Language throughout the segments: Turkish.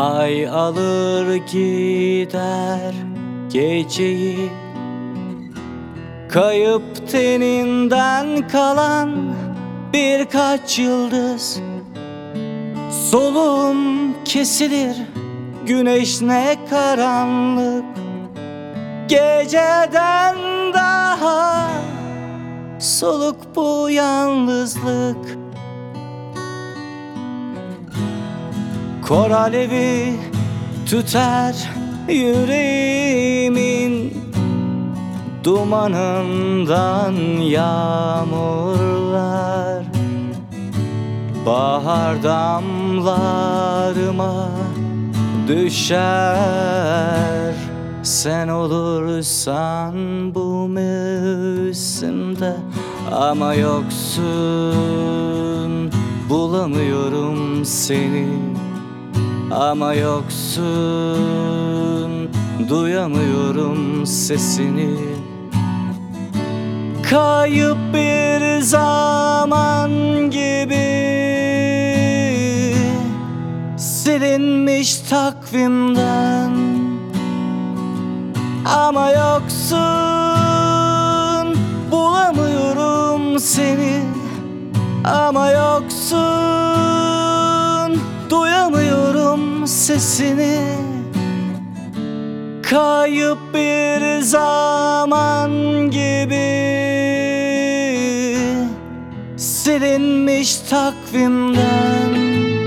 Ay alır gider geceyi, kayıp teninden kalan birkaç yıldız. Soluğum kesilir, güneş ne karanlık. Geceden daha soluk bu yalnızlık. Kor alevi tüter yüreğimin, dumanından yağmurlar. Bahar damlarıma düşer, sen olursan bu mevsimde. Ama yoksun, bulamıyorum seni. Ama yoksun, duyamıyorum sesini. Kayıp bir zaman gibi, silinmiş takvimden. Ama yoksun, bulamıyorum seni. Ama yoksun, duyamıyorum sesini. Kayıp bir zaman gibi, silinmiş takvimden.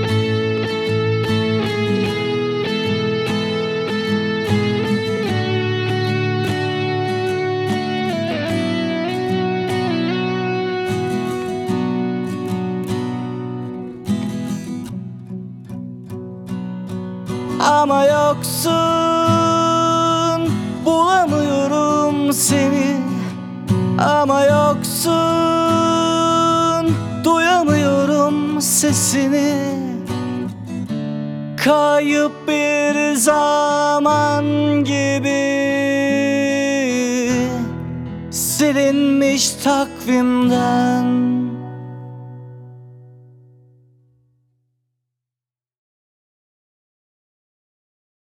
Ama yoksun, bulamıyorum seni. Ama yoksun, duyamıyorum sesini. Kayıp bir zaman gibi, silinmiş takvimden.